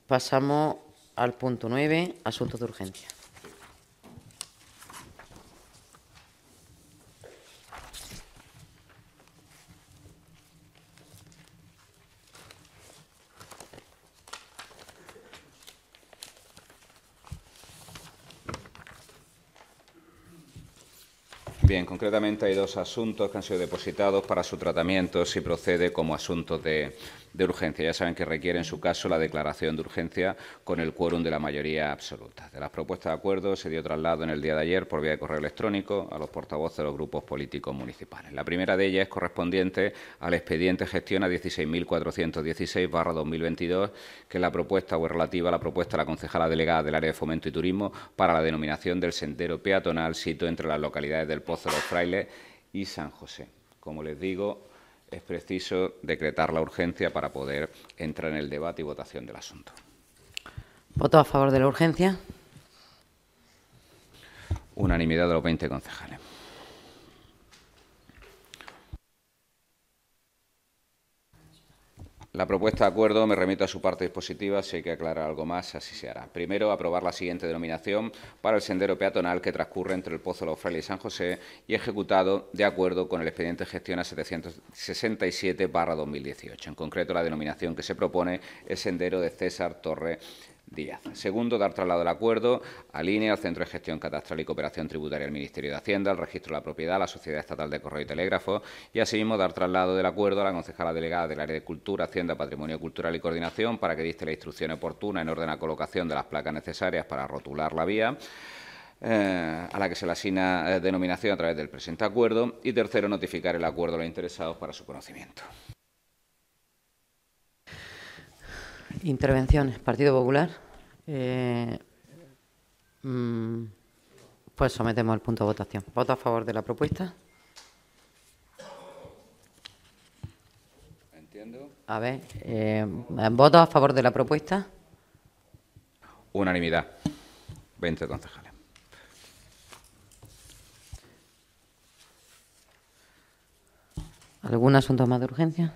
Pasamos al punto 9, asuntos de urgencia. Bien, concretamente hay dos asuntos que han sido depositados para su tratamiento si procede como asuntos de urgencia. Ya saben que requiere en su caso la declaración de urgencia con el quórum de la mayoría absoluta. De las propuestas de acuerdo se dio traslado en el día de ayer por vía de correo electrónico a los portavoces de los grupos políticos municipales. La primera de ellas es correspondiente al expediente gestiona 16.416/2022, que es la propuesta o es relativa a la propuesta de la concejala delegada del área de Fomento y Turismo para la denominación del sendero peatonal sito entre las localidades del Pozo de los Frailes y San José. Como les digo, es preciso decretar la urgencia para poder entrar en el debate y votación del asunto. ¿Voto a favor de la urgencia? Unanimidad de los 20 concejales. La propuesta de acuerdo me remito a su parte dispositiva. Si hay que aclarar algo más, así se hará. Primero, aprobar la siguiente denominación para el sendero peatonal que transcurre entre el Pozo de los Frailes y San José y ejecutado de acuerdo con el expediente Gestiona 767/2018. En concreto, la denominación que se propone es Sendero de César Torre Díaz. Segundo, dar traslado del acuerdo al INE, al Centro de Gestión Catastral y Cooperación Tributaria del Ministerio de Hacienda, al Registro de la Propiedad, a la Sociedad Estatal de Correo y Telégrafo y, asimismo, dar traslado del acuerdo a la concejala delegada del área de Cultura, Hacienda, Patrimonio Cultural y Coordinación para que dicte la instrucción oportuna en orden a colocación de las placas necesarias para rotular la vía, a la que se le asigna denominación a través del presente acuerdo. Y tercero, notificar el acuerdo a los interesados para su conocimiento. Intervenciones. Partido Popular. Pues sometemos el punto a votación. ¿Voto a favor de la propuesta? Entiendo. A ver, ¿voto a favor de la propuesta? Unanimidad. 20 concejales. ¿Algún asunto más de urgencia?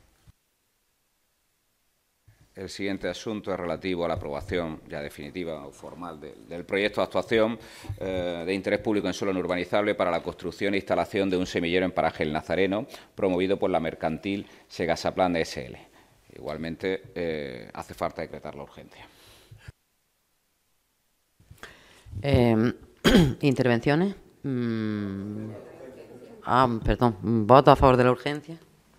El siguiente asunto es relativo a la aprobación ya definitiva o formal del proyecto de actuación de interés público en suelo no urbanizable para la construcción e instalación de un semillero en paraje El Nazareno, promovido por la mercantil Segasaplan SL. Igualmente, hace falta decretar la urgencia. ¿Intervenciones? Perdón. ¿Voto a favor de la urgencia?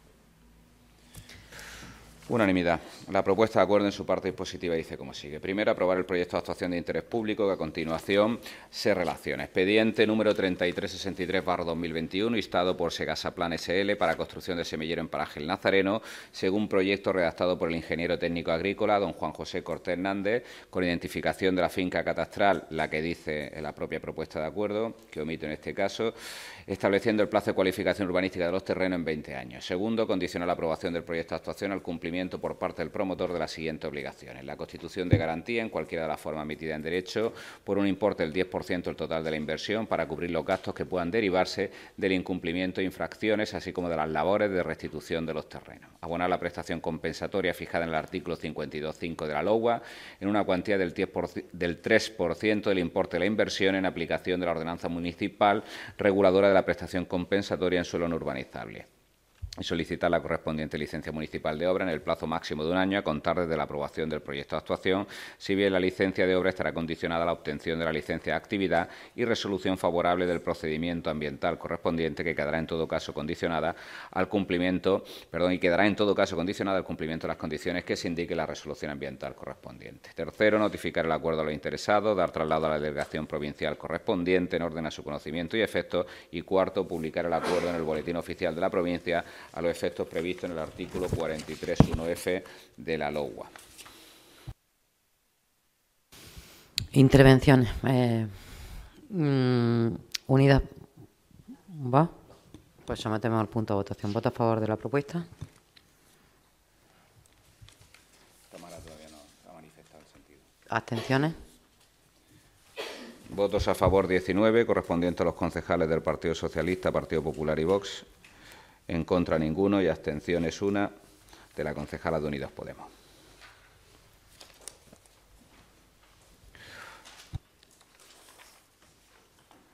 Unanimidad. La propuesta de acuerdo en su parte dispositiva dice como sigue. Primero, aprobar el proyecto de actuación de interés público que a continuación se relaciona. Expediente número 3363/2021, instado por Segasaplan SL para construcción de semillero en paraje El Nazareno, según proyecto redactado por el ingeniero técnico agrícola, don Juan José Cortés Hernández, con identificación de la finca catastral, la que dice en la propia propuesta de acuerdo, que omito en este caso, estableciendo el plazo de cualificación urbanística de los terrenos en 20 años. Segundo, condicionar la aprobación del proyecto de actuación al cumplimiento por parte del promotor de las siguientes obligaciones. La constitución de garantía en cualquiera de las formas emitidas en derecho por un importe del 10% del total de la inversión para cubrir los gastos que puedan derivarse del incumplimiento de infracciones, así como de las labores de restitución de los terrenos. Abonar la prestación compensatoria fijada en el artículo 52.5 de la LOUA en una cuantía del 3% del importe de la inversión en aplicación de la ordenanza municipal reguladora de la prestación compensatoria en suelo no urbanizable. Y solicitar la correspondiente licencia municipal de obra en el plazo máximo de un año a contar desde la aprobación del proyecto de actuación, si bien la licencia de obra estará condicionada a la obtención de la licencia de actividad y resolución favorable del procedimiento ambiental correspondiente, que quedará en todo caso condicionada al cumplimiento, de las condiciones que se indique la resolución ambiental correspondiente. Tercero, notificar el acuerdo a los interesados, dar traslado a la delegación provincial correspondiente en orden a su conocimiento y efecto. Y cuarto, publicar el acuerdo en el boletín oficial de la provincia a los efectos previstos en el artículo 43.1f de la LOUA. Intervenciones. Unidad. ¿Va? Pues sometemos al punto a votación. ¿Voto a favor de la propuesta? Cámara todavía no ha manifestado el sentido. ¿Abstenciones? Votos a favor 19, correspondientes a los concejales del Partido Socialista, Partido Popular y Vox. En contra ninguno y abstenciones una de la concejala de Unidos Podemos.